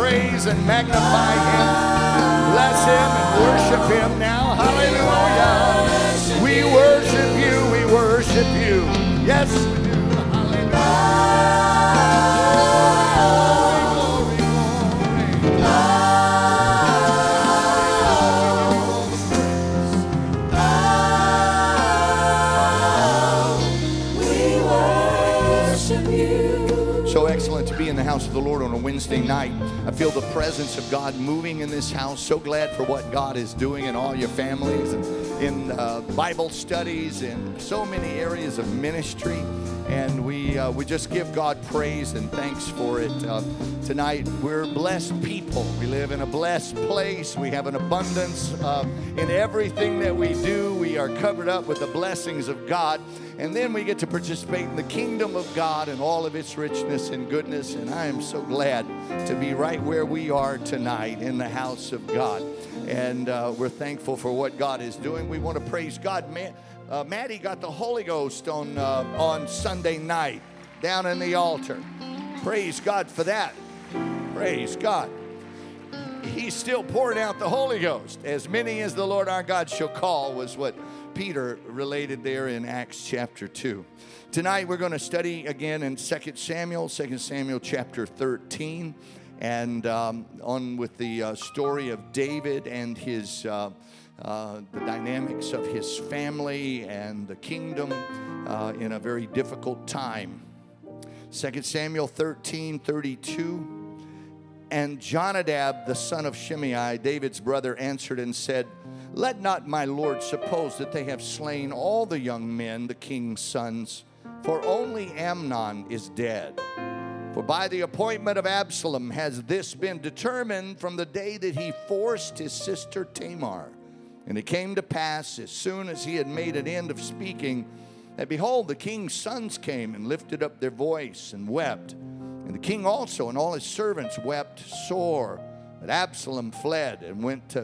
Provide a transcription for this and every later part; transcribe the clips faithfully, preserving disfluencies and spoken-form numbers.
praise and magnify him, bless him and worship him now. Hallelujah. We worship you, we worship you. Yes, we do. So excellent to be in the house of the Lord on a Wednesday night. I feel the presence of God moving in this house. So glad for what God is doing in all your families and in uh, Bible studies and so many areas of ministry. And we uh, we just give God praise and thanks for it. Uh, tonight, we're blessed people. We live in a blessed place. We have an abundance uh, in everything that we do. We are covered up with the blessings of God. And then we get to participate in the kingdom of God and all of its richness and goodness. And I am so glad to be right where we are tonight in the house of God. And uh, we're thankful for what God is doing. We want to praise God. Man, uh, Maddie got the Holy Ghost on, uh, on Sunday night down in the altar. Praise God for that. Praise God. He's still pouring out the Holy Ghost. As many as the Lord our God shall call was what Peter related there in Acts chapter two. Tonight we're going to study again in Second Samuel, Second Samuel chapter thirteen, and um, on with the uh, story of David and his uh, uh, the dynamics of his family and the kingdom uh, in a very difficult time. Second Samuel thirteen thirty-two. And Jonadab, the son of Shimei, David's brother, answered and said, "Let not my lord suppose that they have slain all the young men, the king's sons, for only Amnon is dead. For by the appointment of Absalom has this been determined from the day that he forced his sister Tamar. And it came to pass, as soon as he had made an end of speaking, that behold, the king's sons came and lifted up their voice and wept. And the king also and all his servants wept sore. But Absalom fled and went to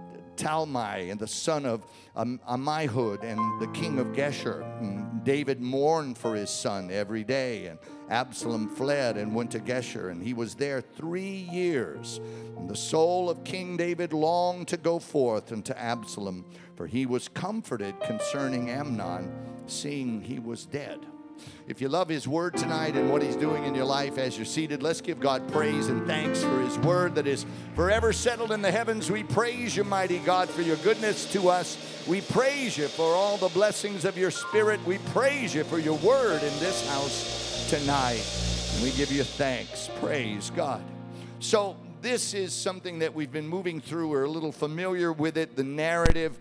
Talmai, and the son of um, Ammihud, and the king of Geshur. And David mourned for his son every day. And Absalom fled and went to Geshur, and he was there three years. And the soul of King David longed to go forth unto Absalom, for he was comforted concerning Amnon, seeing he was dead." If you love his word tonight and what he's doing in your life as you're seated, let's give God praise and thanks for his word that is forever settled in the heavens. We praise you, mighty God, for your goodness to us. We praise you for all the blessings of your spirit. We praise you for your word in this house tonight. And we give you thanks. Praise God. So this is something that we've been moving through. We're a little familiar with it. The narrative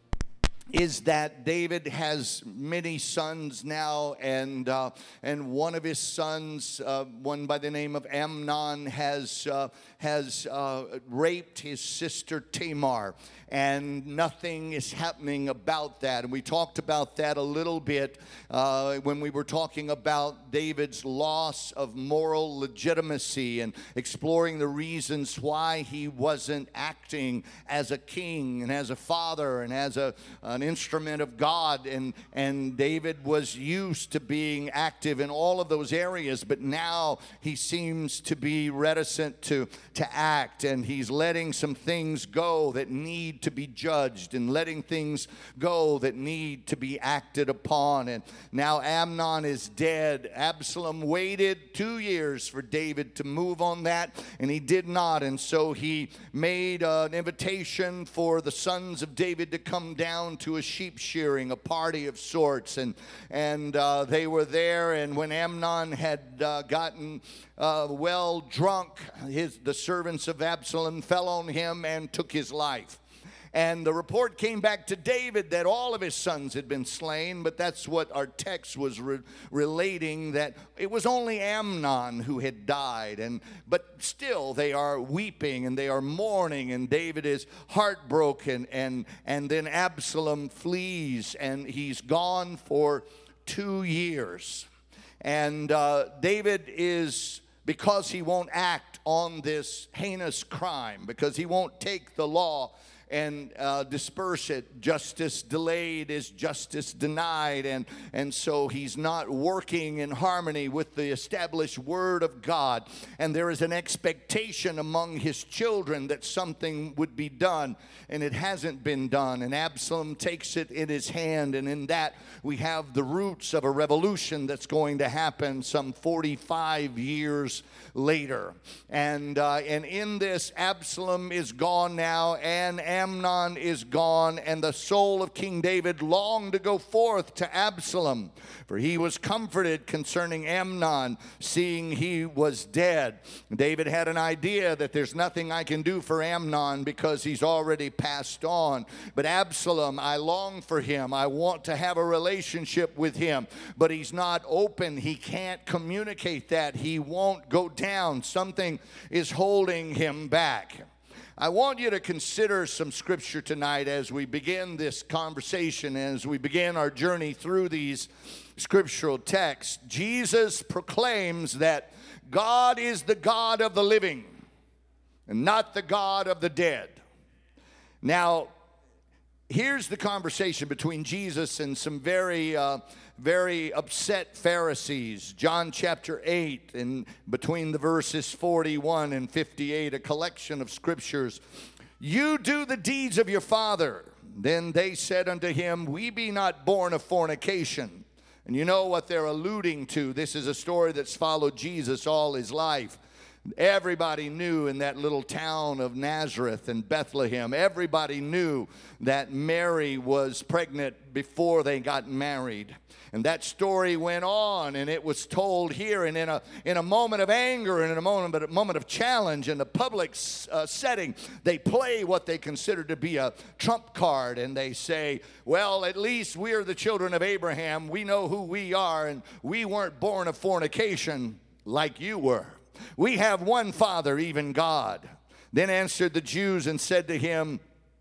is that David has many sons now, and uh, and one of his sons, uh, one by the name of Amnon, has uh, has uh, raped his sister Tamar, and nothing is happening about that. And we talked about that a little bit uh, when we were talking about David's loss of moral legitimacy and exploring the reasons why he wasn't acting as a king and as a father and as a an instrument of God. And, and David was used to being active in all of those areas, but now he seems to be reticent to, to act, and he's letting some things go that need to be judged and letting things go that need to be acted upon. And now Amnon is dead. Absalom waited two years for David to move on that, and he did not. And so he made uh, an invitation for the sons of David to come down to a sheep shearing, a party of sorts, and and uh, they were there. And when Amnon had uh, gotten uh, well drunk, his the servants of Absalom fell on him and took his life. And the report came back to David that all of his sons had been slain, but that's what our text was re- relating, that it was only Amnon who had died. And but still they are weeping and they are mourning, and David is heartbroken, and, and then Absalom flees, and he's gone for two years. And uh, David is, because he won't act on this heinous crime, because he won't take the law and uh, disperse it. Justice delayed is justice denied. And, and so he's not working in harmony with the established word of God. And there is an expectation among his children that something would be done, and it hasn't been done. And Absalom takes it in his hand, and in that we have the roots of a revolution that's going to happen some forty-five years later. And, uh, and in this, Absalom is gone now, and Amnon is gone, and the soul of King David longed to go forth to Absalom, for he was comforted concerning Amnon, seeing he was dead. David had an idea that there's nothing I can do for Amnon because he's already passed on. But Absalom, I long for him. I want to have a relationship with him, but he's not open. He can't communicate that. He won't go down. Something is holding him back. I want you to consider some scripture tonight as we begin this conversation, as we begin our journey through these scriptural texts. Jesus proclaims that God is the God of the living and not the God of the dead. Now, here's the conversation between Jesus and some very, uh, very upset Pharisees. John chapter eight, and between the verses forty-one and fifty-eight, a collection of scriptures. You do the deeds of your father. Then they said unto him, we be not born of fornication. And you know what they're alluding to. This is a story that's followed Jesus all his life. Everybody knew in that little town of Nazareth and Bethlehem, everybody knew that Mary was pregnant before they got married. And that story went on, and it was told here, and in a in a moment of anger and in a moment, a moment of challenge in the public uh, setting, they play what they consider to be a trump card, and they say, well, at least we're the children of Abraham. We know who we are, and we weren't born of fornication like you were. We have one Father, even God. Then answered the Jews and said to him,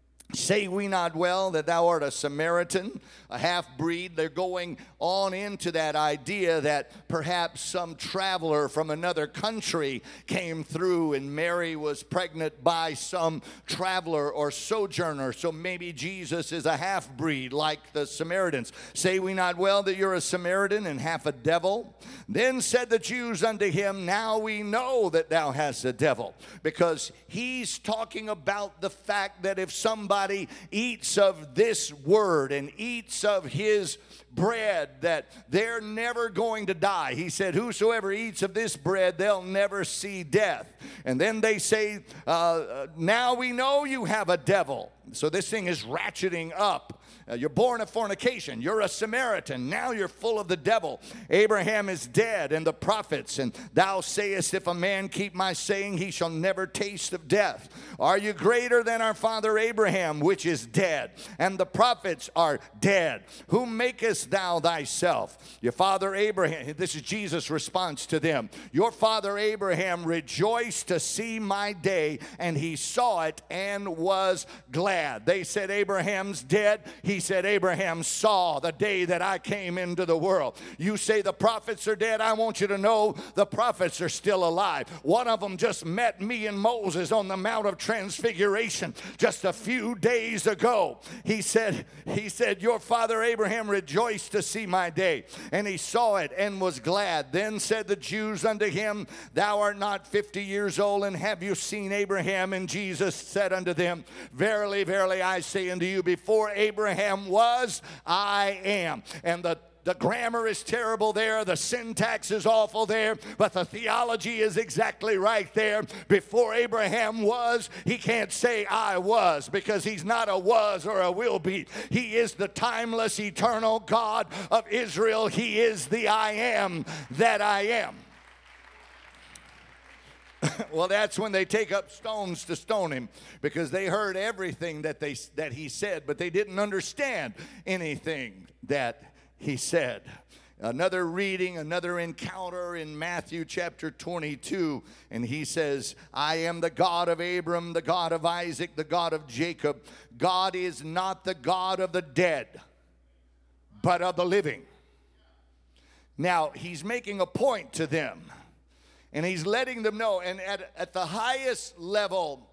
say we not well that thou art a Samaritan, a half-breed? They're going on into that idea that perhaps some traveler from another country came through and Mary was pregnant by some traveler or sojourner. So maybe Jesus is a half-breed like the Samaritans. Say we not well that you're a Samaritan and half a devil? Then said the Jews unto him, now we know that thou hast a devil. Because he's talking about the fact that if somebody eats of this word and eats of his bread, that they're never going to die. He said, whosoever eats of this bread, they'll never see death. And then they say, uh, now we know you have a devil. So this thing is ratcheting up. Uh, you're born of fornication. You're a Samaritan. Now you're full of the devil. Abraham is dead, and the prophets. And thou sayest, if a man keep my saying, he shall never taste of death. Are you greater than our father Abraham, which is dead? And the prophets are dead. Whom makest thou thyself? Your father Abraham. This is Jesus' response to them. Your father Abraham rejoiced to see my day, and he saw it and was glad. They said Abraham's dead. He said Abraham saw the day that I came into the world. You say the prophets are dead. I want you to know the prophets are still alive. One of them just met me and Moses on the Mount of Transfiguration just a few days ago. He said, he said, your father Abraham rejoiced to see my day, and he saw it and was glad. Then said the Jews unto him, thou art not fifty years old, and have you seen Abraham? And Jesus said unto them, verily, verily, I say unto you, before Abraham was, I am. And the The grammar is terrible there. The syntax is awful there. But the theology is exactly right there. Before Abraham was, he can't say I was, because he's not a was or a will be. He is the timeless, eternal God of Israel. He is the I am that I am. Well, that's when they take up stones to stone him, because they heard everything that they that he said, but they didn't understand anything that he said. Another reading, another encounter in Matthew chapter twenty-two, and he says, I am the God of Abram, the God of Isaac, the God of Jacob. God is not the God of the dead, but of the living. Now, he's making a point to them, and he's letting them know, and at, at the highest level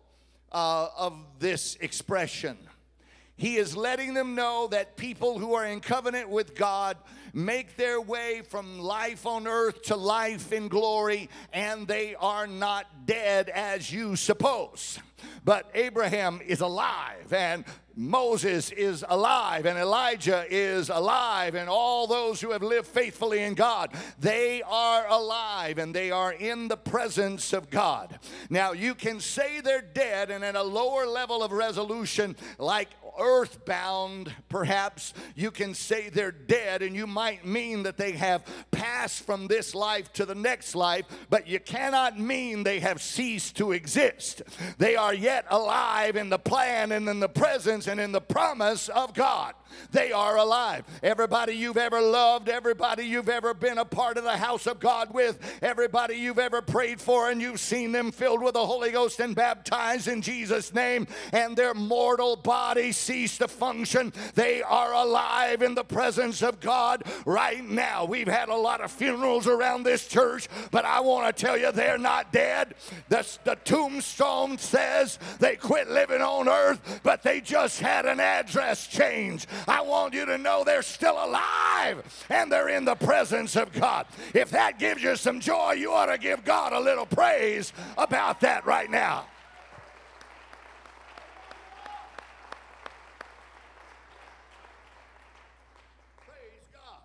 uh, of this expression. He is letting them know that people who are in covenant with God make their way from life on earth to life in glory, and they are not dead as you suppose. But Abraham is alive, and Moses is alive, and Elijah is alive, and all those who have lived faithfully in God, they are alive, and they are in the presence of God. Now, you can say they're dead, and at a lower level of resolution, like earthbound, perhaps, you can say they're dead, and you might mean that they have passed from this life to the next life, but you cannot mean they have ceased to exist. They are yet alive in the plan and in the presence and in the promise of God. They are alive. Everybody you've ever loved, everybody you've ever been a part of the house of God with, everybody you've ever prayed for, and you've seen them filled with the Holy Ghost and baptized in Jesus' name, and their mortal bodies cease to function. They are alive in the presence of God right now. We've had a lot of funerals around this church, but I want to tell you they're not dead. The, the tombstone says they quit living on earth, but they just had an address change. I want you to know they're still alive and they're in the presence of God. If that gives you some joy, you ought to give God a little praise about that right now. Praise God.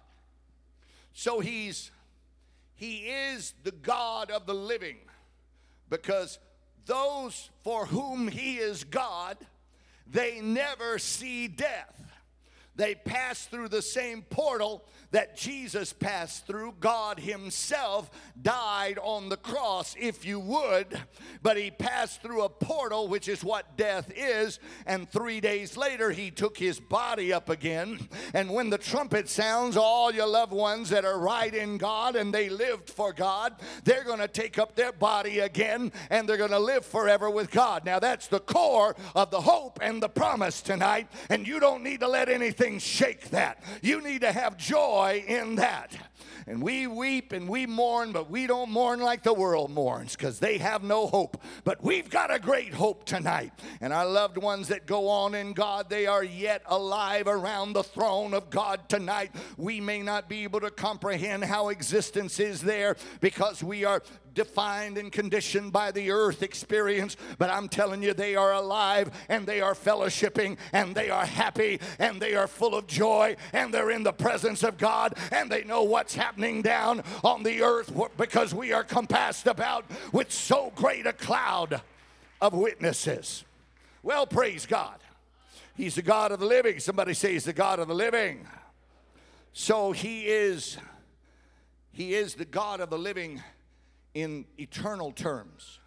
So he's he is the God of the living, because those for whom he is God, they never see death. They pass through the same portal that Jesus passed through. God himself died on the cross, if you would, but he passed through a portal, which is what death is, and three days later he took his body up again. And when the trumpet sounds, all your loved ones that are right in God and they lived for God, they're going to take up their body again and they're going to live forever with God. Now that's the core of the hope and the promise tonight, and you don't need to let anything shake that. You need to have joy in that. And we weep and we mourn, but we don't mourn like the world mourns, because they have no hope. But we've got a great hope tonight. And our loved ones that go on in God, they are yet alive around the throne of God tonight. We may not be able to comprehend how existence is there, because we are defined and conditioned by the earth experience, but I'm telling you, they are alive and they are fellowshipping and they are happy and they are full of joy and they're in the presence of God and they know what's happening down on the earth, because we are compassed about with so great a cloud of witnesses. Well, praise God. He's the God of the living. Somebody say he's the God of the living. So he is, he is the God of the living in eternal terms.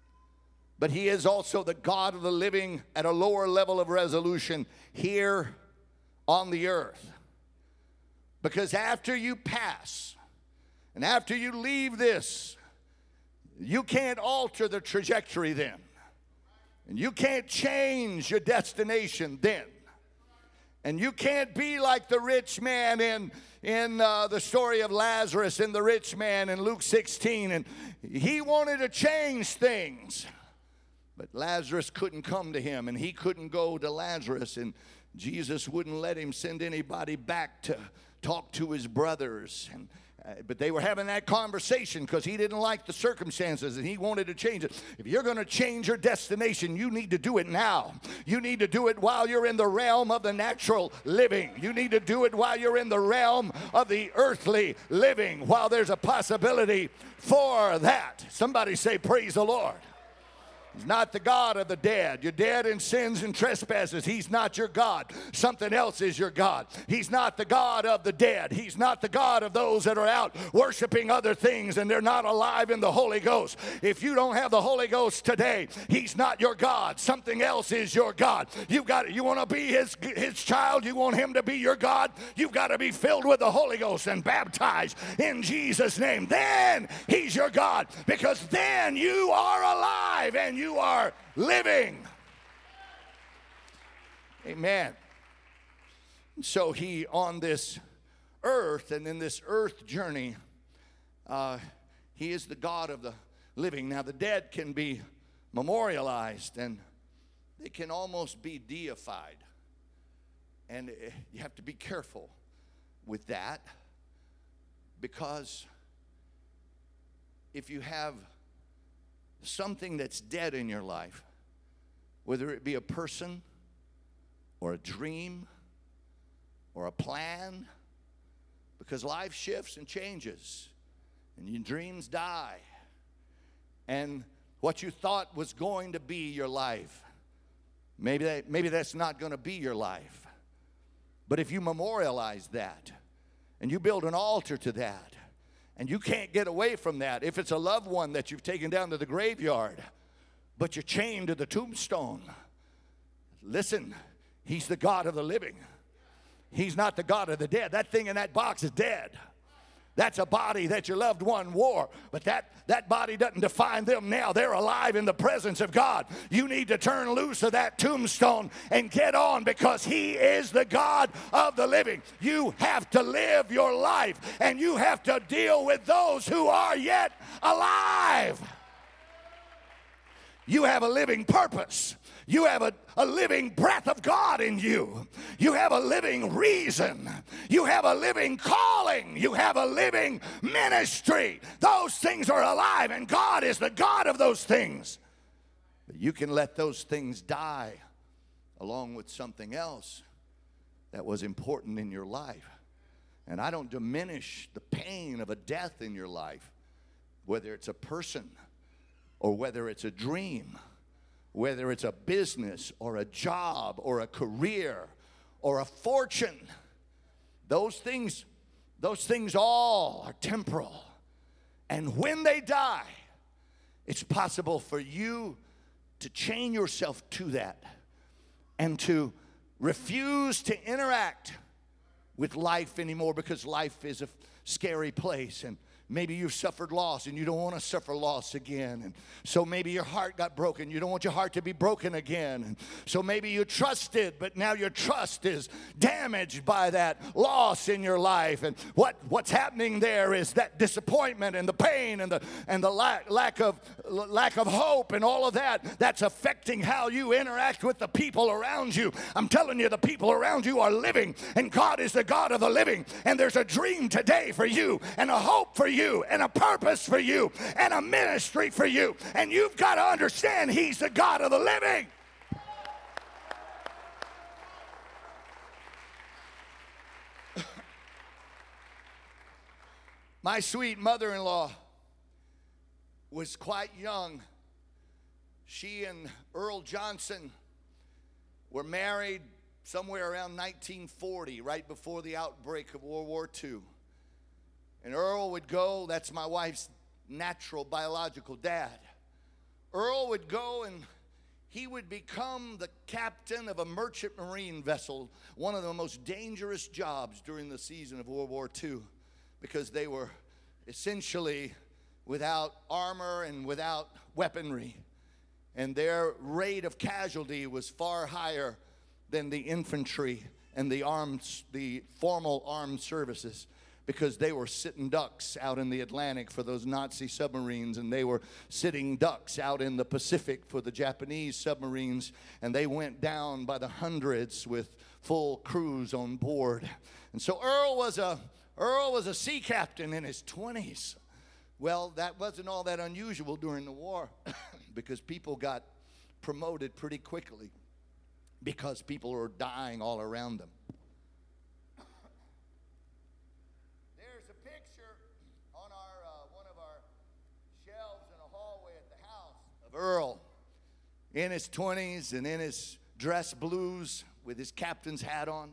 But he is also the God of the living at a lower level of resolution here on the earth. Because after you pass, and after you leave this, you can't alter the trajectory then. And you can't change your destination then. And you can't be like the rich man in in uh, the story of Lazarus and the rich man in Luke sixteen. And he wanted to change things, but Lazarus couldn't come to him, and he couldn't go to Lazarus, and Jesus wouldn't let him send anybody back to talk to his brothers. And Uh, but they were having that conversation because he didn't like the circumstances and he wanted to change it. If you're going to change your destination, you need to do it now. You need to do it while you're in the realm of the natural living. You need to do it while you're in the realm of the earthly living, while there's a possibility for that. Somebody say, praise the Lord. He's not the God of the dead. You're dead in sins and trespasses. He's not your God. Something else is your God. He's not the God of the dead. He's not the God of those that are out worshiping other things and they're not alive in the Holy Ghost. If you don't have the Holy Ghost today, he's not your God. Something else is your God. You've got, you want to be his, his child? You want him to be your God? You've got to be filled with the Holy Ghost and baptized in Jesus' name. Then he's your God, because then you are alive and you are living. Amen. So he, on this earth and in this earth journey, uh, he is the God of the living. Now the dead can be memorialized, and they can almost be deified. And you have to be careful with that, because if you have something that's dead in your life, whether it be a person or a dream or a plan, because life shifts and changes and your dreams die, and what you thought was going to be your life, maybe that, maybe that's not going to be your life. But if you memorialize that and you build an altar to that, and you can't get away from that, if it's a loved one that you've taken down to the graveyard, but you're chained to the tombstone, listen, he's the God of the living. He's not the God of the dead. That thing in that box is dead. That's a body that your loved one wore, but that, that body doesn't define them now. They're alive in the presence of God. You need to turn loose of that tombstone and get on, because he is the God of the living. You have to live your life, and you have to deal with those who are yet alive. You have a living purpose. You have a, a living breath of God in you. You have a living reason. You have a living calling. You have a living ministry. Those things are alive, and God is the God of those things. But you can let those things die along with something else that was important in your life. And I don't diminish the pain of a death in your life, whether it's a person or whether it's a dream, whether it's a business or a job or a career or a fortune. Those things, those things all are temporal. And when they die, it's possible for you to chain yourself to that and to refuse to interact with life anymore, because life is a scary place, and maybe you've suffered loss and you don't want to suffer loss again. And so maybe your heart got broken. You don't want your heart to be broken again. And so maybe you trusted, but now your trust is damaged by that loss in your life. And what, what's happening there is that disappointment and the pain and the and the lack, lack of lack of hope and all of that, that's affecting how you interact with the people around you. I'm telling you, the people around you are living, and God is the God of the living. And there's a dream today for you, and a hope for you, and a purpose for you, and a ministry for you. And you've got to understand he's the God of the living. My sweet mother-in-law was quite young. She and Earl Johnson were married somewhere around nineteen forty, right before the outbreak of World War Two. And Earl would go, that's my wife's natural biological dad. Earl would go and he would become the captain of a merchant marine vessel, one of the most dangerous jobs during the season of World War Two, because they were essentially without armor and without weaponry. And their rate of casualty was far higher than the infantry and the arms, the formal armed services, because they were sitting ducks out in the Atlantic for those Nazi submarines, and they were sitting ducks out in the Pacific for the Japanese submarines, and they went down by the hundreds with full crews on board. And so Earl was a Earl was a sea captain in his twenties. Well, that wasn't all that unusual during the war because people got promoted pretty quickly because people were dying all around them. Earl in his twenties and in his dress blues with his captain's hat on.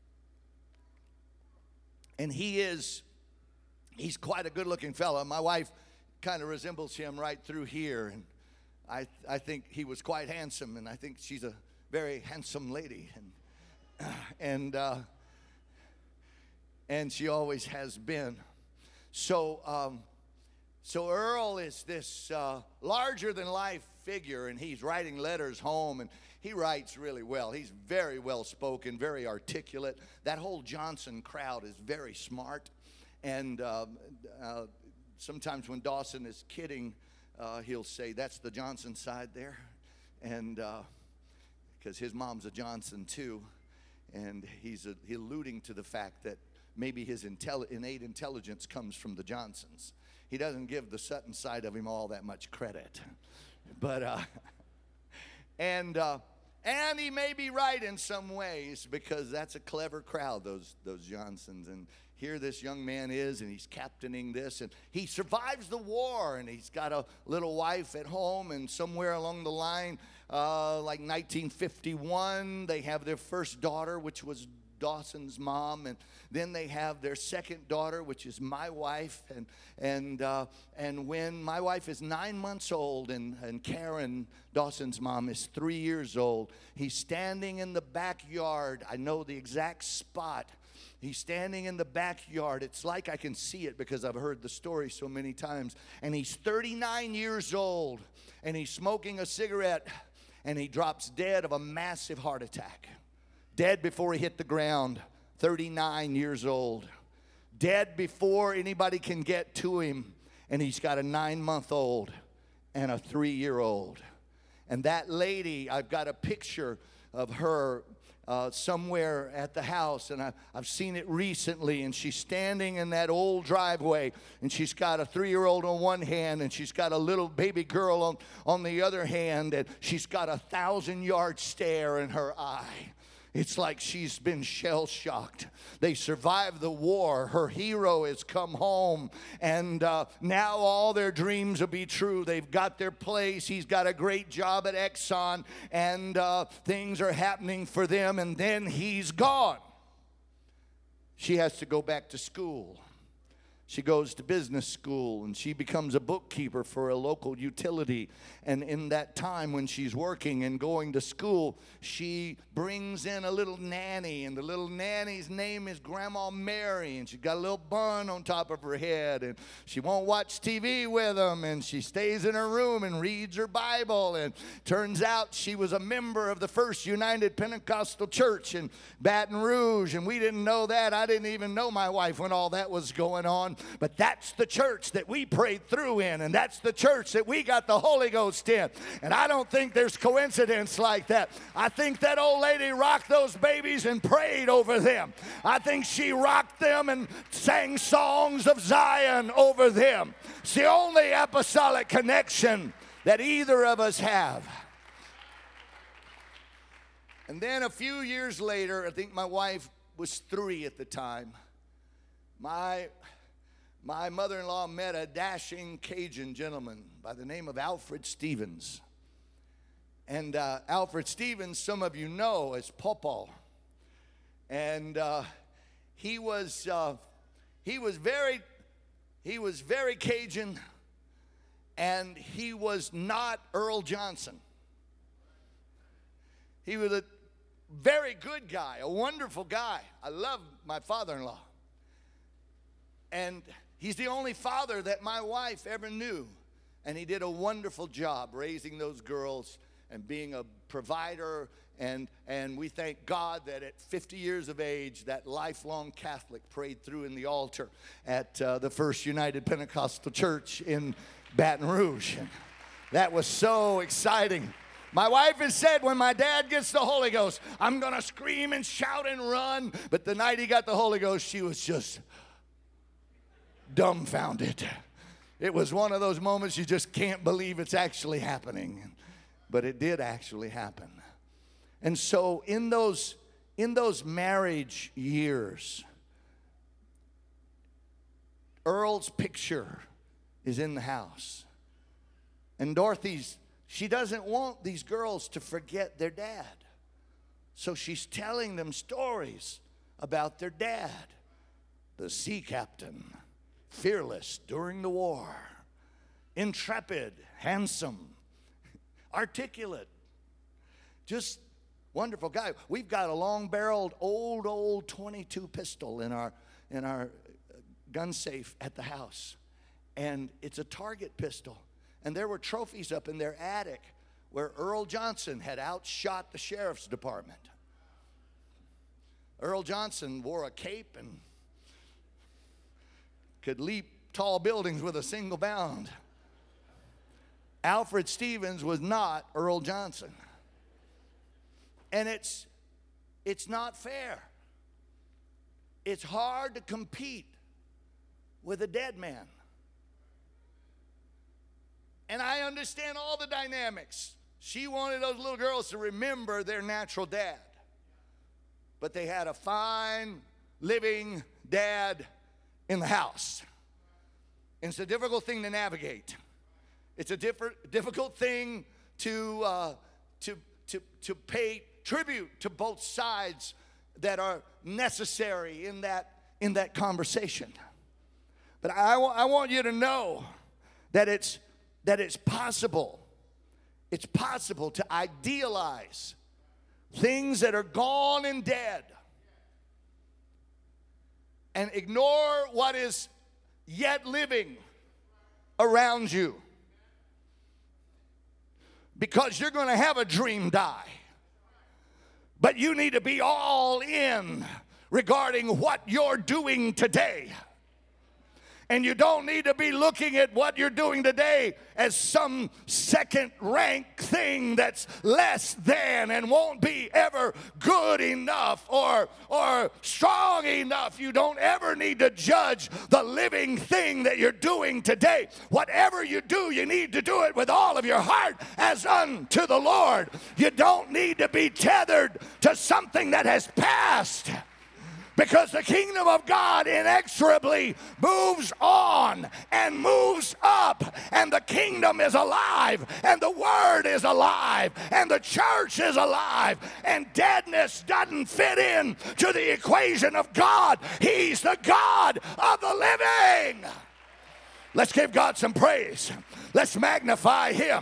And he is, he's quite a good-looking fellow. My wife kind of resembles him right through here. And I, I think he was quite handsome, and I think she's a very handsome lady. And, and, uh, and she always has been. So, um, So Earl is this uh, larger-than-life figure, and he's writing letters home, and he writes really well. He's very well-spoken, very articulate. That whole Johnson crowd is very smart, and uh, uh, sometimes when Dawson is kidding, uh, he'll say, "That's the Johnson side there," and uh, because his mom's a Johnson too, and he's a, he alluding to the fact that maybe his intelli- innate intelligence comes from the Johnsons. He doesn't give the Sutton side of him all that much credit, but uh, and uh, and he may be right in some ways, because that's a clever crowd, those those Johnsons. And here this young man is, and he's captaining this, and he survives the war, and he's got a little wife at home, and somewhere along the line, uh, like nineteen fifty-one, they have their first daughter, which was Dawson's mom, and then they have their second daughter, which is my wife, and and uh, and when my wife is nine months old, and, and Karen, Dawson's mom, is three years old, he's standing in the backyard. I know the exact spot. He's standing in the backyard. It's like I can see it because I've heard the story so many times. And he's thirty-nine years old, and he's smoking a cigarette, and he drops dead of a massive heart attack. Dead before he hit the ground, thirty-nine years old. Dead before anybody can get to him, and he's got a nine-month-old and a three-year-old. And that lady, I've got a picture of her Uh, somewhere at the house, and I, I've seen it recently, and she's standing in that old driveway, and she's got a three-year-old on one hand, and she's got a little baby girl on, on the other hand, and she's got a thousand-yard stare in her eye. It's like she's been shell-shocked. They survived the war. Her hero has come home, and uh, now all their dreams will be true. They've got their place. He's got a great job at Exxon, and uh, things are happening for them, and then he's gone. She has to go back to school. She goes to business school, and she becomes a bookkeeper for a local utility. And in that time when she's working and going to school, she brings in a little nanny, and the little nanny's name is Grandma Mary, and she's got a little bun on top of her head, and she won't watch T V with them, and she stays in her room and reads her Bible. And turns out she was a member of the First United Pentecostal Church in Baton Rouge, and we didn't know that. I didn't even know my wife when all that was going on. But that's the church that we prayed through in, and that's the church that we got the Holy Ghost in. And I don't think there's coincidence like that. I think that old lady rocked those babies and prayed over them. I think she rocked them and sang songs of Zion over them. It's the only apostolic connection that either of us have. And then a few years later, I think my wife was three at the time, my My mother-in-law met a dashing Cajun gentleman by the name of Alfred Stevens. And uh, Alfred Stevens, some of you know as Pawpaw. And uh, he was uh, he was very he was very Cajun, and he was not Earl Johnson. He was a very good guy, a wonderful guy. I love my father-in-law. And he's the only father that my wife ever knew. And he did a wonderful job raising those girls and being a provider. And, and we thank God that at fifty years of age, that lifelong Catholic prayed through in the altar at uh, the First United Pentecostal Church in Baton Rouge. And that was so exciting. My wife has said when my dad gets the Holy Ghost, I'm going to scream and shout and run. But the night he got the Holy Ghost, she was just dumbfounded. It was one of those moments you just can't believe it's actually happening. But it did actually happen. And so in those in those marriage years, Earl's picture is in the house. And Dorothy's, she doesn't want these girls to forget their dad. So she's telling them stories about their dad, the sea captain, fearless during the war, intrepid, handsome, articulate, just wonderful guy. We've got a long-barreled, old, old twenty-two pistol in our in our gun safe at the house, and it's a target pistol. And there were trophies up in their attic where Earl Johnson had outshot the sheriff's department. Earl Johnson wore a cape and could leap tall buildings with a single bound. Alfred Stevens was not Earl Johnson. And it's it's not fair. It's hard to compete with a dead man. And I understand all the dynamics. She wanted those little girls to remember their natural dad. But they had a fine, living dad in the house. And it's a difficult thing to navigate. It's a different, difficult thing to, uh, to, to, to pay tribute to both sides that are necessary in that, in that conversation. But I, I want you to know that it's, that it's possible. It's possible to idealize things that are gone and dead and ignore what is yet living around you, because you're going to have a dream die. But you need to be all in regarding what you're doing today. And you don't need to be looking at what you're doing today as some second rank thing that's less than and won't be ever good enough or, or strong enough. You don't ever need to judge the living thing that you're doing today. Whatever you do, you need to do it with all of your heart as unto the Lord. You don't need to be tethered to something that has passed. Because the kingdom of God inexorably moves on and moves up, and the kingdom is alive, and the word is alive, and the church is alive, and deadness doesn't fit in to the equation of God. He's the God of the living. Let's give God some praise. Let's magnify him.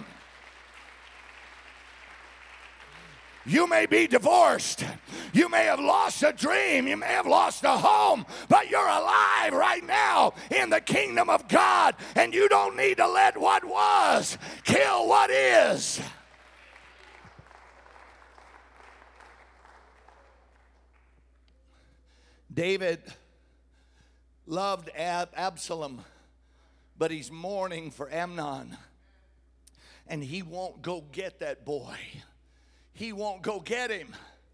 You may be divorced. You may have lost a dream. You may have lost a home. But you're alive right now in the kingdom of God. And you don't need to let what was kill what is. David loved Ab- Absalom, but he's mourning for Amnon. And he won't go get that boy. He won't go get him.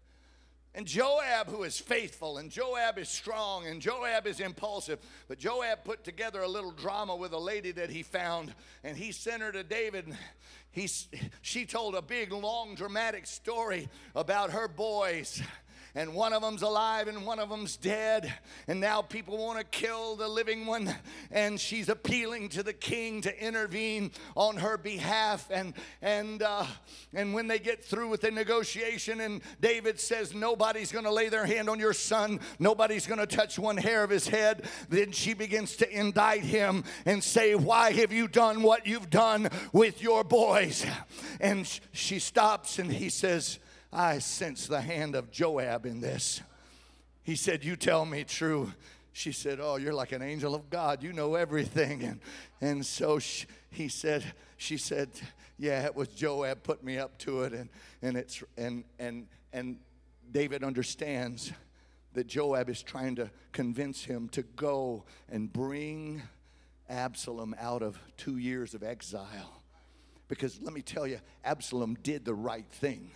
And Joab, who is faithful, and Joab is strong, and Joab is impulsive, but Joab put together a little drama with a lady that he found, and he sent her to David. He, she told a big, long, dramatic story about her boys. And one of them's alive and one of them's dead. And now people want to kill the living one. And she's appealing to the king to intervene on her behalf. And and uh, and when they get through with the negotiation, and David says, nobody's going to lay their hand on your son. Nobody's going to touch one hair of his head. Then she begins to indict him and say, why have you done what you've done with your boys? And she stops and he says, I sense the hand of Joab in this. He said, you tell me true. She said, oh, you're like an angel of God. You know everything. And, and so she, he said, she said, yeah, it was Joab put me up to it. And, and, it's, and, and, and David understands that Joab is trying to convince him to go and bring Absalom out of two years of exile. Because let me tell you, Absalom did the right thing.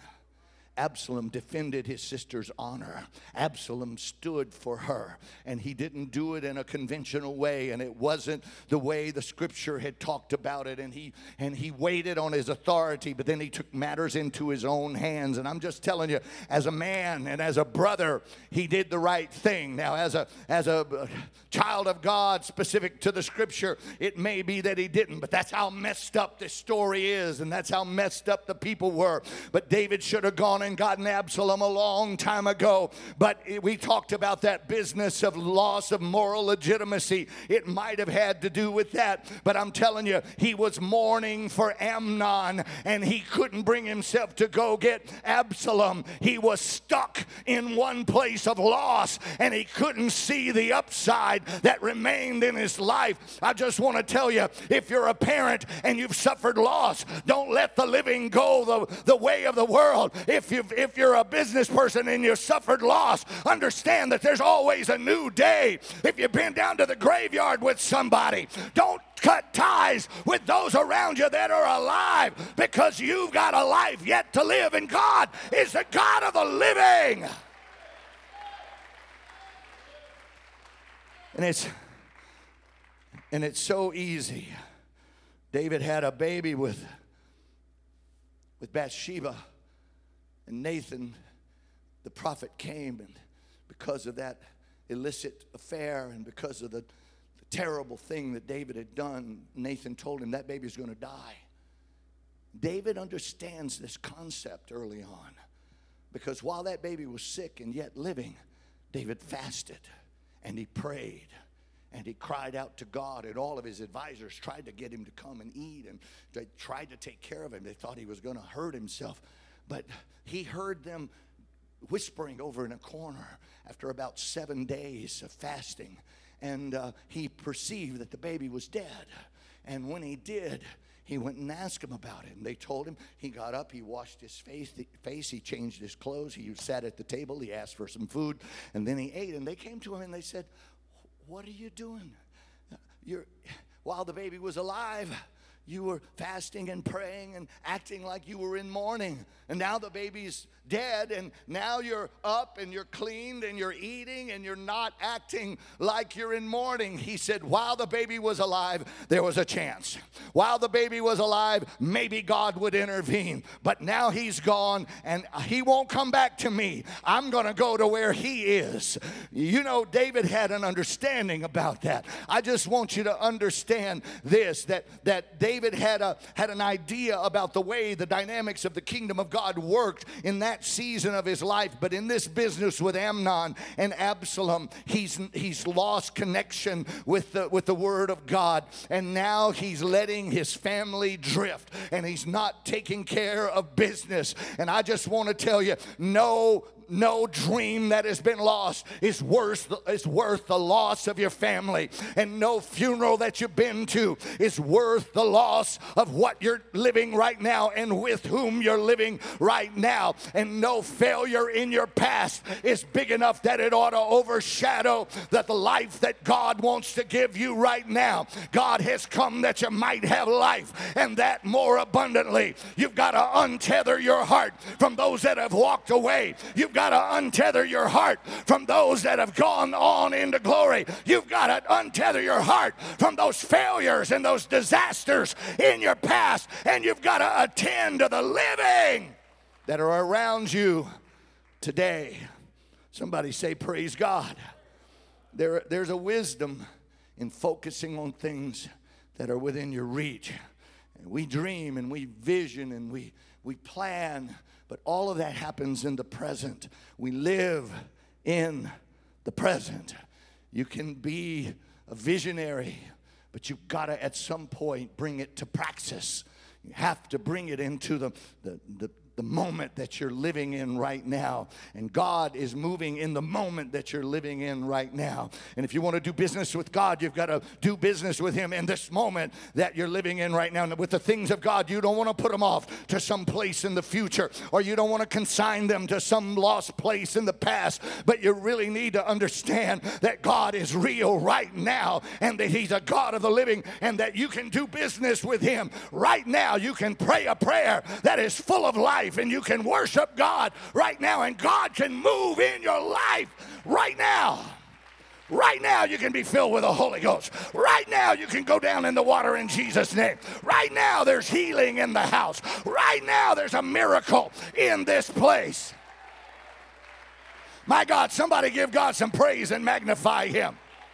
Absalom defended his sister's honor. Absalom stood for her, and he didn't do it in a conventional way, and it wasn't the way the scripture had talked about it, and he and he waited on his authority, but then he took matters into his own hands. And I'm just telling you, as a man and as a brother, he did the right thing. Now, as a as a child of God, specific to the scripture, it may be that he didn't, but that's how messed up this story is, and that's how messed up the people were. But David should have gone and gotten Absalom a long time ago. But we talked about that business of loss of moral legitimacy. It might have had to do with that. But I'm telling you, he was mourning for Amnon, and he couldn't bring himself to go get Absalom. He was stuck in one place of loss, and he couldn't see the upside that remained in his life. I just want to tell you, if you're a parent and you've suffered loss, don't let the living go the, the way of the world. If you If, if you're a business person and you suffered loss, understand that there's always a new day. If you've been down to the graveyard with somebody, don't cut ties with those around you that are alive, because you've got a life yet to live, and God is the God of the living. And it's and it's so easy. David had a baby with with Bathsheba, and Nathan the prophet came, and because of that illicit affair and because of the, the terrible thing that David had done, Nathan told him that baby's going to die. David understands this concept early on, because while that baby was sick and yet living, David fasted and he prayed and he cried out to God, and all of his advisors tried to get him to come and eat, and they tried to take care of him. They thought he was going to hurt himself, but he heard them whispering over in a corner after about seven days of fasting, and uh, he perceived that the baby was dead. And when he did, he went and asked him about it. And they told him. He got up, he washed his face, face, he changed his clothes, he sat at the table, he asked for some food, and then he ate. And they came to him and they said, "What are you doing? You're, while the baby was alive, you were fasting and praying and acting like you were in mourning. And now the baby's dead, and now you're up and you're cleaned and you're eating and you're not acting like you're in mourning." He said, while the baby was alive, there was a chance. While the baby was alive, maybe God would intervene. But now he's gone, and he won't come back to me. I'm going to go to where he is. You know, David had an understanding about that. I just want you to understand this, that, that David had, a, had an idea about the way the dynamics of the kingdom of God worked in that season of his life. But in this business with Amnon and Absalom, he's he's lost connection with the with the word of God, and now he's letting his family drift, and he's not taking care of business. And I just want to tell you, no No dream that has been lost is worth, is worth the loss of your family. And no funeral that you've been to is worth the loss of what you're living right now and with whom you're living right now. And no failure in your past is big enough that it ought to overshadow that the life that God wants to give you right now. God has come that you might have life, and that more abundantly. You've got to untether your heart from those that have walked away. You've got to untether your heart from those that have gone on into glory. You've got to untether your heart from those failures and those disasters in your past, and you've got to attend to the living that are around you today. Somebody say, praise God. There, there's a wisdom in focusing on things that are within your reach. And we dream and we vision and we, we plan, but all of that happens in the present. We live in the present. You can be a visionary, but you've got to at some point bring it to praxis. You have to bring it into the, the, the, the moment that you're living in right now. And God is moving in the moment that you're living in right now. And if you want to do business with God, you've got to do business with Him in this moment that you're living in right now. And with the things of God, you don't want to put them off to some place in the future, or you don't want to consign them to some lost place in the past. But you really need to understand that God is real right now, and that He's a God of the living, and that you can do business with Him right now. You can pray a prayer that is full of life, and you can worship God right now, and God can move in your life right now. Right now you can be filled with the Holy Ghost. Right now you can go down in the water in Jesus' name. Right now there's healing in the house. Right now there's a miracle in this place. My God, somebody give God some praise and magnify Him.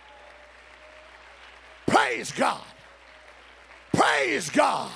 Praise God. Praise God.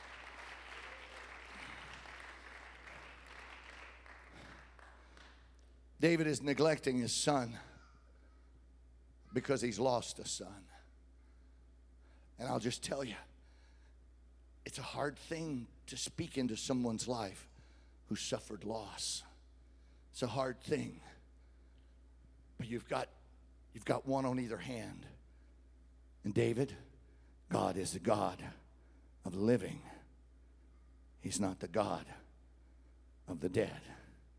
David is neglecting his son because he's lost a son. And I'll just tell you, it's a hard thing to speak into someone's life who suffered loss. It's a hard thing. But you've got, you've got one on either hand. And David, God is the God of the living. He's not the God of the dead.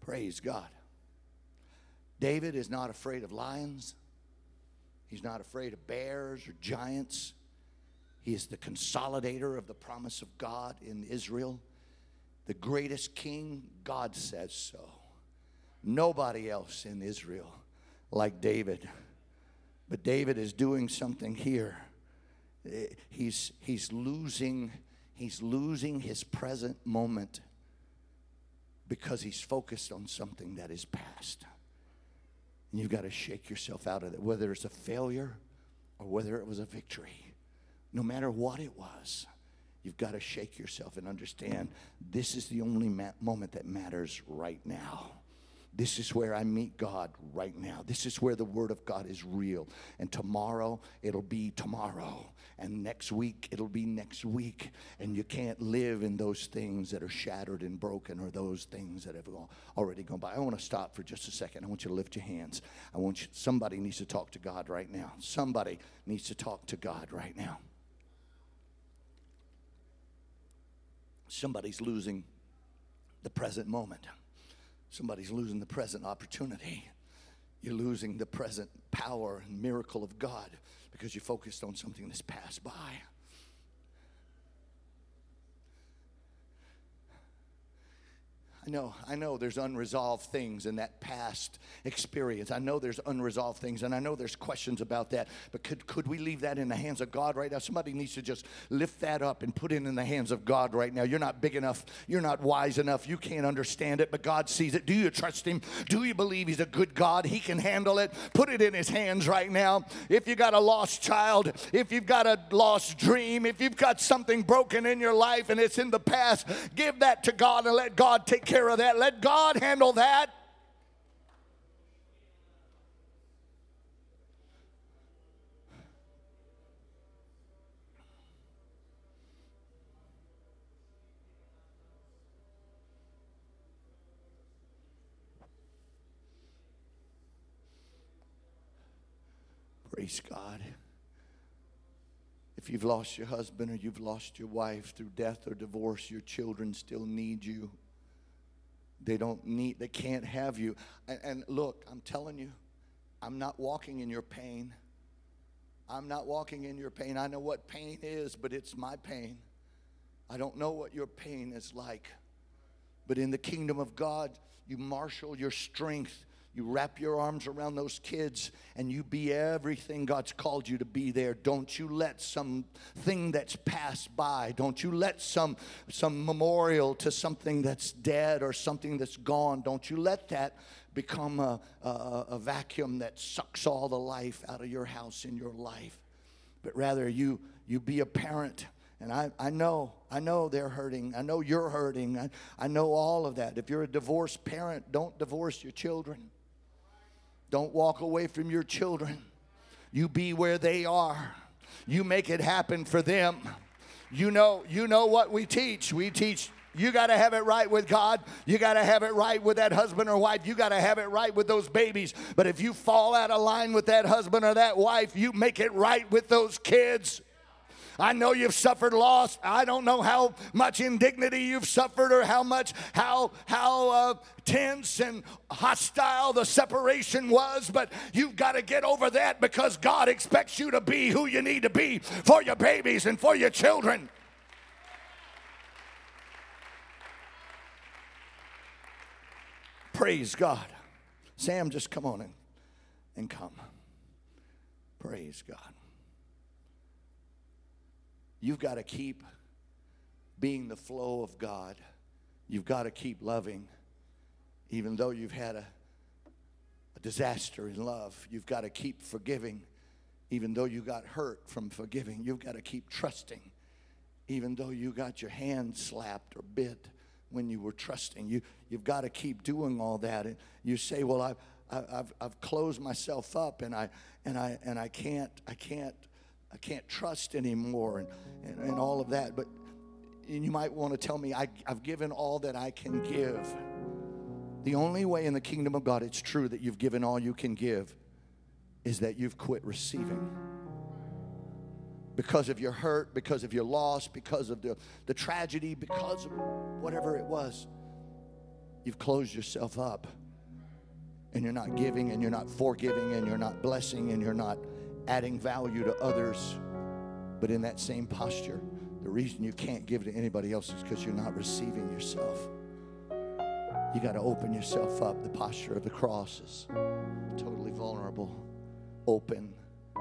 Praise God. David is not afraid of lions. He's not afraid of bears or giants. He is the consolidator of the promise of God in Israel. The greatest king, God says so. Nobody else in Israel like David. But David is doing something here. He's, he's losing, he's losing his present moment because he's focused on something that is past. And you've got to shake yourself out of it, whether it's a failure or whether it was a victory. No matter what it was, you've got to shake yourself and understand this is the only ma- moment that matters right now. This is where I meet God right now. This is where the Word of God is real. And tomorrow, it'll be tomorrow. And next week, it'll be next week. And you can't live in those things that are shattered and broken or those things that have already gone by. I want to stop for just a second. I want you to lift your hands. I want you, somebody needs to talk to God right now. Somebody needs to talk to God right now. Somebody's losing the present moment. Somebody's losing the present opportunity. You're losing the present power and miracle of God because you focused on something that's passed by. I know, I know there's unresolved things in that past experience. I know there's unresolved things, and I know there's questions about that. But could, could we leave that in the hands of God right now? Somebody needs to just lift that up and put it in the hands of God right now. You're not big enough. You're not wise enough. You can't understand it, but God sees it. Do you trust Him? Do you believe He's a good God? He can handle it. Put it in His hands right now. If you got a lost child, if you've got a lost dream, if you've got something broken in your life and it's in the past, give that to God and let God take care of that. Let God handle that. Praise God. If you've lost your husband or you've lost your wife through death or divorce, your children still need you. They don't need, they can't have you. And, and look, I'm telling you, I'm not walking in your pain. I'm not walking in your pain. I know what pain is, but it's my pain. I don't know what your pain is like. But in the kingdom of God, you marshal your strength. You wrap your arms around those kids and you be everything God's called you to be there. Don't you let something that's passed by, don't you let some, some memorial to something that's dead or something that's gone, don't you let that become a, a, a vacuum that sucks all the life out of your house in your life. But rather you, you be a parent. And I, I know, I know they're hurting. I know you're hurting. I, I know all of that. If you're a divorced parent, don't divorce your children. Don't walk away from your children. You be where they are. You make it happen for them. You know, you know what we teach. We teach you got to have it right with God. You got to have it right with that husband or wife. You got to have it right with those babies. But if you fall out of line with that husband or that wife, you make it right with those kids. I know you've suffered loss. I don't know how much indignity you've suffered or how much, how, how uh, tense and hostile the separation was, but you've got to get over that because God expects you to be who you need to be for your babies and for your children. Praise God. Sam, just come on in and come. Praise God. You've got to keep being the flow of God. You've got to keep loving. Even though you've had a, a disaster in love, you've got to keep forgiving. Even though you got hurt from forgiving, you've got to keep trusting. Even though you got your hand slapped or bit when you were trusting, you, you've got to keep doing all that. And you say, well, I've, I've, I've closed myself up and I, and I, and I can't, I can't, I can't trust anymore and, and, and all of that. But and you might want to tell me, I, I've given all that I can give. The only way in the kingdom of God it's true that you've given all you can give is that you've quit receiving. Because of your hurt, because of your loss, because of the, the tragedy, because of whatever it was. you've closed yourself up, and you're not giving, and you're not forgiving, and you're not blessing, and you're not adding value to others. But in that same posture, the reason you can't give to anybody else is because you're not receiving yourself. You got to open yourself up. The posture of the cross is totally vulnerable, open.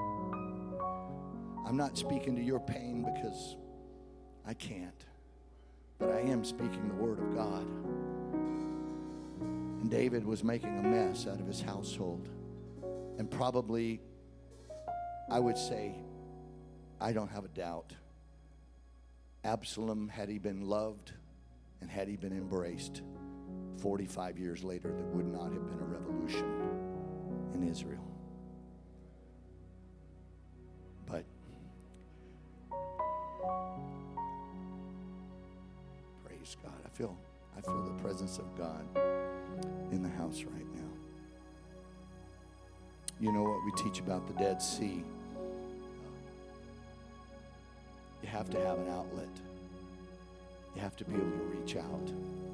I'm not speaking to your pain because I can't, but I am speaking the word of God. And David was making a mess out of his household. And probably, I would say, I don't have a doubt, Absalom, had he been loved and had he been embraced, forty-five years later, there would not have been a revolution in Israel. But praise God. I feel I feel the presence of God in the house right now. You know what we teach about the Dead Sea? You have to have an outlet. You have to be able to reach out.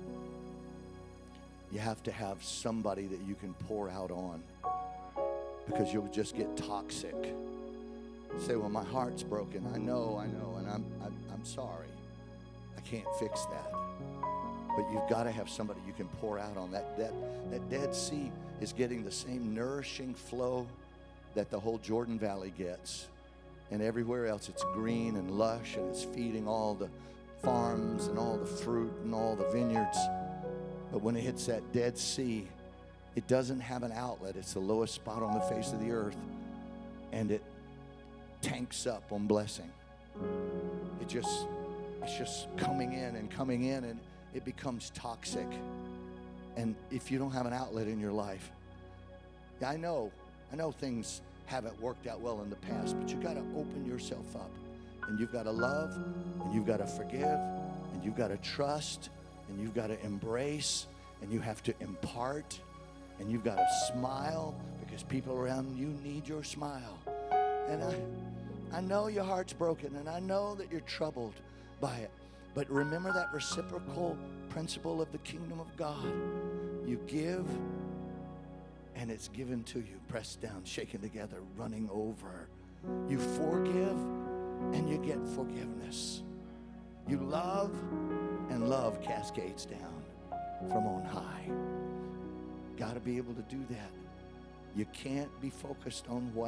You have to have somebody that you can pour out on, because you'll just get toxic. Say, well, my heart's broken. I know, I know, and I'm, I'm, I'm sorry. I can't fix that. But you've got to have somebody you can pour out on. That, that, that Dead Sea is getting the same nourishing flow that the whole Jordan Valley gets. And everywhere else, it's green and lush, and it's feeding all the farms and all the fruit and all the vineyards. But when it hits that Dead Sea, it doesn't have an outlet. It's the lowest spot on the face of the earth, and it tanks up on blessing. It just, it's just coming in and coming in, and it becomes toxic. And if you don't have an outlet in your life, I know, I know things haven't worked out well in the past, but you got to open yourself up, and you've got to love, and you've got to forgive, and you've got to trust, and you've got to embrace, and you have to impart, and you've got to smile, because people around you need your smile. And I, I know your heart's broken, and I know that you're troubled by it, but remember that reciprocal principle of the kingdom of God. You give, and it's given to you, pressed down, shaken together, running over. You forgive, and you get forgiveness. You love, and love cascades down from on high. Got to be able to do that. You can't be focused on what.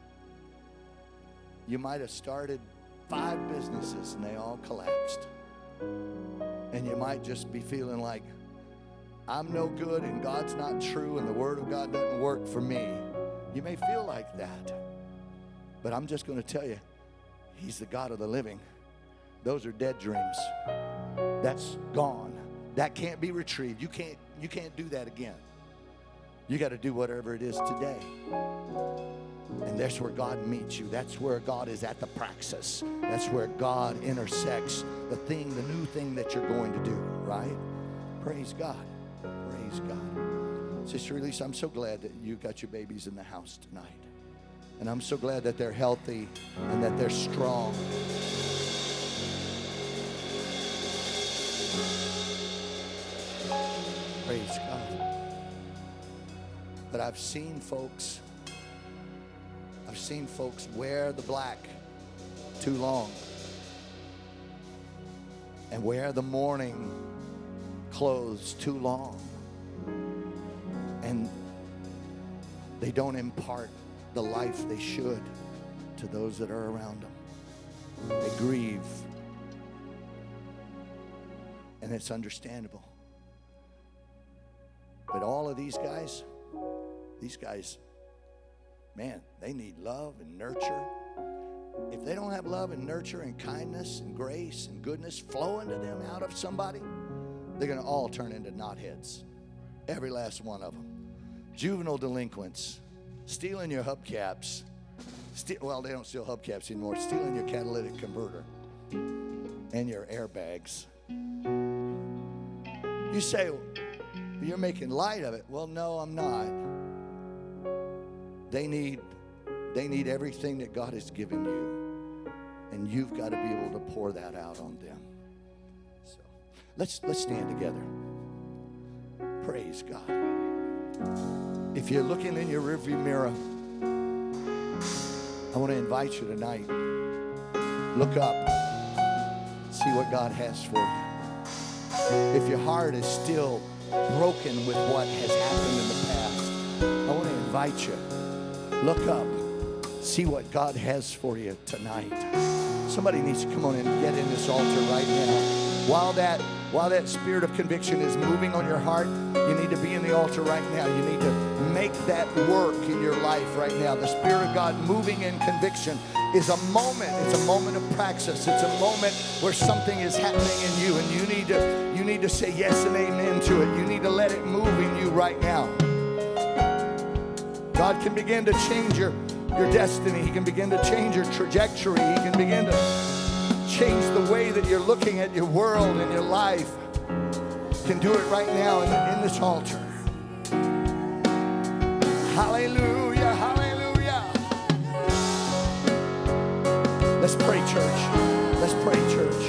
You might have started five businesses and they all collapsed. And you might just be feeling like, I'm no good and God's not true and the word of God doesn't work for me. You may feel like that. But I'm just going to tell you, He's the God of the living. Those are dead dreams. That's gone. That can't be retrieved. You can't, you can't do that again. You got to do whatever it is today. And that's where God meets you. That's where God is at the praxis. That's where God intersects the thing, the new thing that you're going to do, right? Praise God. Praise God. Sister Elise, I'm so glad that you got your babies in the house tonight. And I'm so glad that they're healthy and that they're strong. Praise God. But I've seen folks, I've seen folks wear the black too long and wear the mourning clothes too long. And they don't impart the life they should to those that are around them. They grieve. And it's understandable. But all of these guys, these guys, man, they need love and nurture. If they don't have love and nurture and kindness and grace and goodness flowing to them out of somebody, they're going to all turn into knotheads. Every last one of them. Juvenile delinquents, stealing your hubcaps. Ste- well, they don't steal hubcaps anymore. Stealing your catalytic converter and your airbags. You say, you're making light of it. Well, no, I'm not. They need, they need everything that God has given you. And you've got to be able to pour that out on them. So let's, let's stand together. Praise God. If you're looking in your rearview mirror, I want to invite you tonight. Look up. See what God has for you. If your heart is still broken with what has happened in the past, I want to invite you. Look up. See what God has for you tonight. Somebody needs to come on and get in this altar right now. While that, while that spirit of conviction is moving on your heart, you need to be in the altar right now. You need to make that work in your life right now. The Spirit of God moving in conviction is a moment. It's a moment of praxis. It's a moment where something is happening in you, and you need to, you need to say yes and amen to it. You need to let it move in you right now. God can begin to change your, your destiny. He can begin to change your trajectory. He can begin to change the way that you're looking at your world and your life. He can do it right now in, in this altar. Hallelujah, hallelujah. Let's pray, church. Let's pray, church.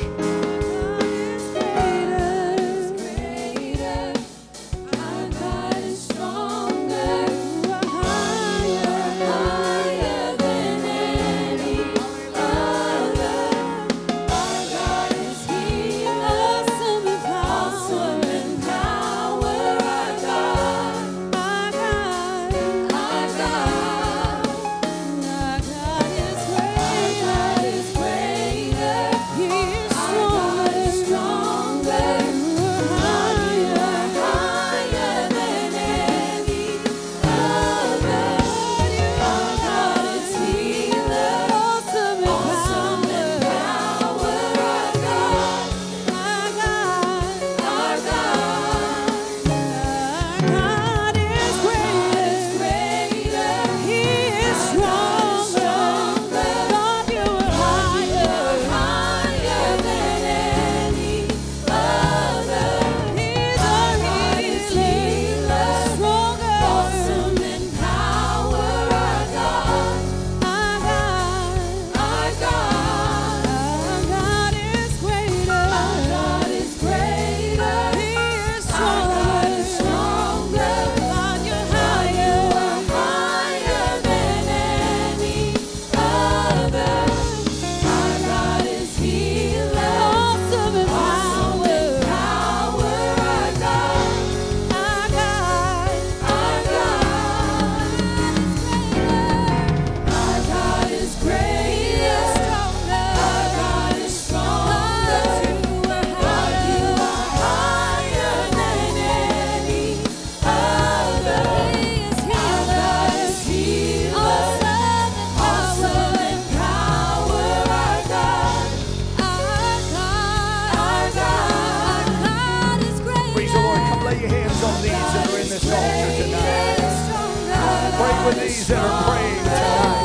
With these that are praying tonight.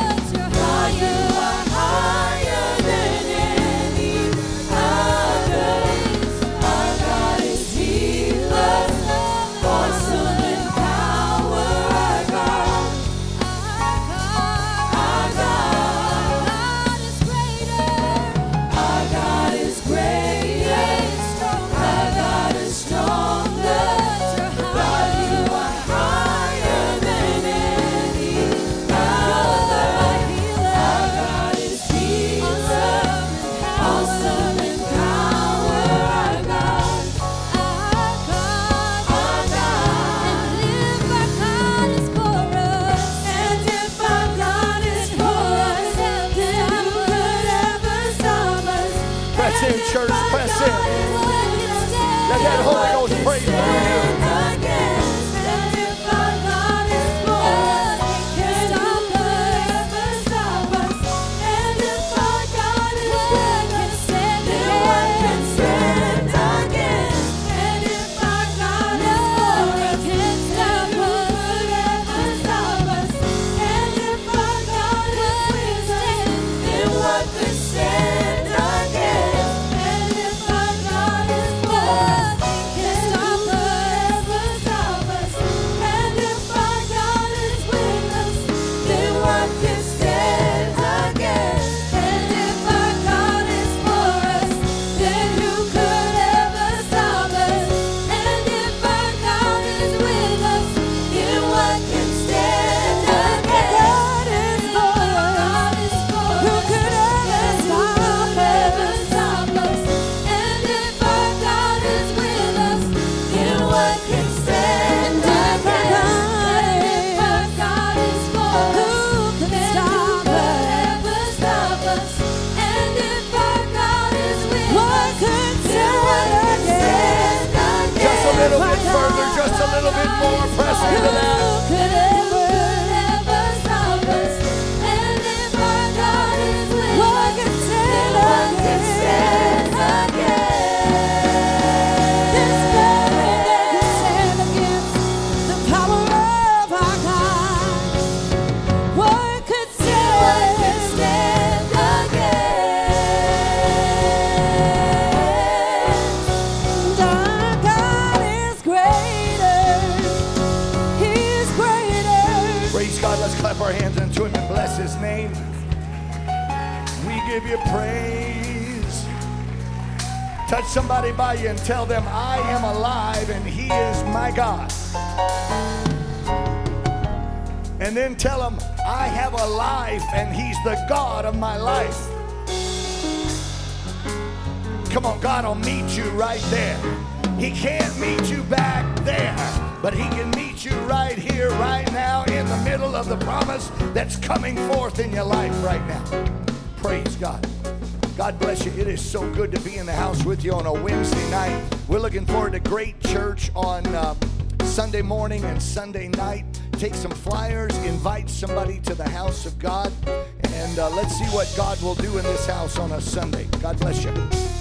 Stronger. let's clap our hands unto him and bless his name. We give you praise. Touch somebody by you and tell them, I am alive and he is my God. And then tell them, I have a life and he's the God of my life. Come on, God will meet you right there. He can't meet you back there, but he can meet you right here, right now, in the middle of the promise that's coming forth in your life right now. Praise God. God bless you. It is so good to be in the house with you on a Wednesday night. We're looking forward to great church on uh, Sunday morning and Sunday night. Take some flyers, invite somebody to the house of God, and uh, let's see what God will do in this house on a Sunday. God bless you.